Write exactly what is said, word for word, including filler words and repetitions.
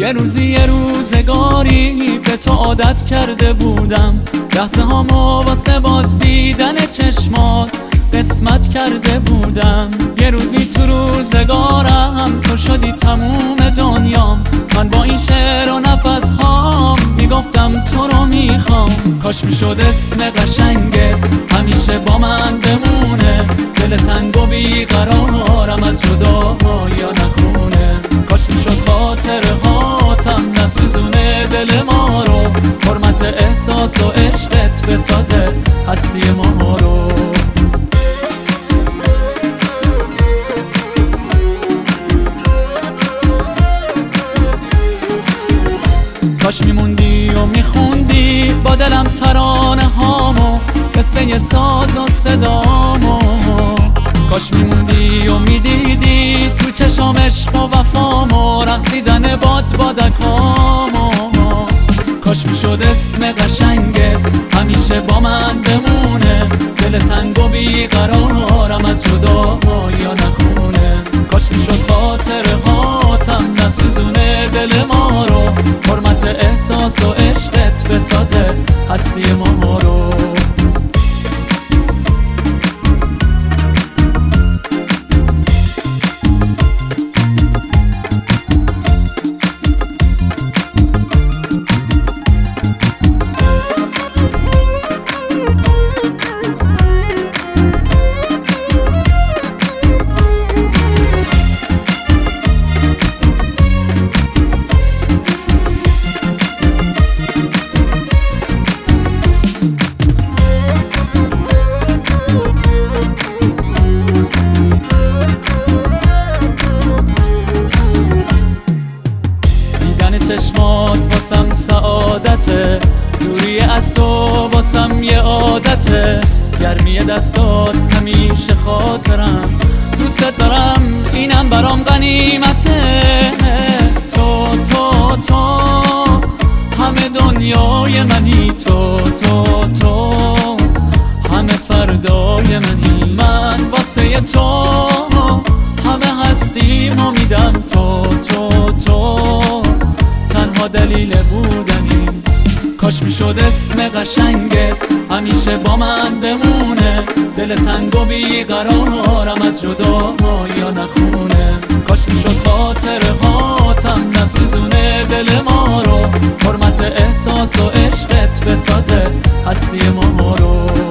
یه روزی یه روزگاری به تو عادت کرده بودم، لحظه هامو واسه باز دیدن چشمات قسمت کرده بودم. یه روزی تو روزگارم تو شدی تموم دنیام، من با این شعر و نفس هام میگفتم تو رو میخوام. کاش میشد اسم قشنگت همیشه با من بمونه، دل تنگ و بیقرارم از جدایی نخونه. کاش میشد خاطره هاتم نسوزونه دل ما رو، حرمت احساس و عشقت بسازه هستی ما رو. کاش میموندی و میخوندی با دلم ترانه هامو، مثل یه ساز و صدامو. کاش میموندی و میدیدی تو چشام عشق و وفامو، رقصیدن باد بادکامو. کاش میشد اسم قشنگت همیشه با من بمونه، دل تنگ و بیقرارم از جدایی نخونه. کاش میشد خاطره هاتم نسوزونه دل ما رو، حرمت احساس و عشقت بسازه هستی ما رو. چشمات واسم سعادته، دوری از تو واسم یه عادته. گرمی دستات همیشه خاطرم، دوست دارم اینم برام غنیمته. تو تو تو همه دنیای منی، تو تو تو همه فردای منی. من واسه تو همه هستیمو میدم، تو تو تو تنها دلیل بودنی. کاش میشد اسم قشنگت همیشه با من بمونه، دل تنگ و بیقرارم از جدایی نخونه. کاش میشد خاطره هاتم نسوزونه دل ما رو، حرمت احساس و عشقت بسازه هستی ما رو.